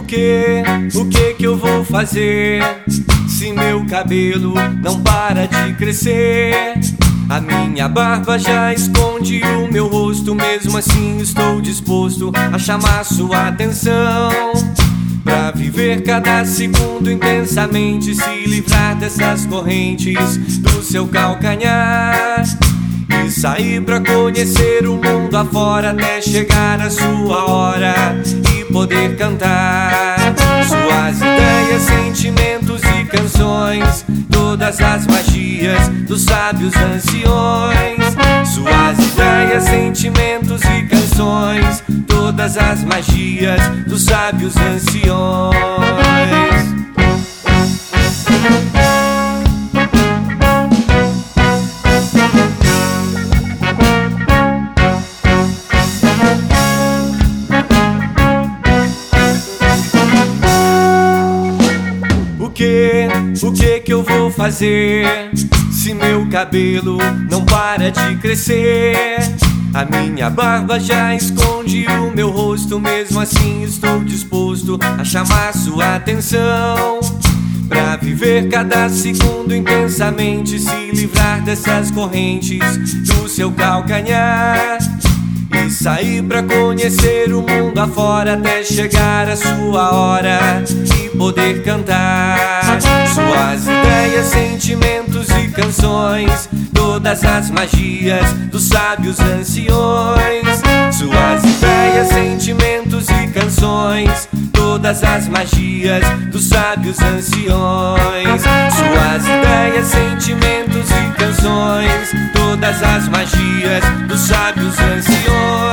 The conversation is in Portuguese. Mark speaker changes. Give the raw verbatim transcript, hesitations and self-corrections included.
Speaker 1: que, o que que eu vou fazer se meu cabelo não para de crescer? A minha barba já esconde o meu rosto, mesmo assim estou disposto a chamar sua atenção. Pra viver cada segundo intensamente, se livrar dessas correntes do seu calcanhar e sair pra conhecer o mundo afora até chegar a sua hora e poder cantar suas ideias, sentimentos e canções, todas as magias dos sábios anciões. Suas ideias, sentimentos e canções, todas as magias dos sábios anciões. O que, o que que eu vou fazer se meu cabelo não para de crescer? A minha barba já esconde o meu rosto, mesmo assim estou disposto a chamar sua atenção. Pra viver cada segundo intensamente, se livrar dessas correntes do seu calcanhar e sair pra conhecer o mundo afora até chegar a sua hora e poder cantar suas ideias, sentimentos e canções, todas as magias dos sábios anciões. Suas ideias, sentimentos e canções, todas as magias dos sábios anciões. Suas ideias, sentimentos e canções, todas as magias dos sábios anciões.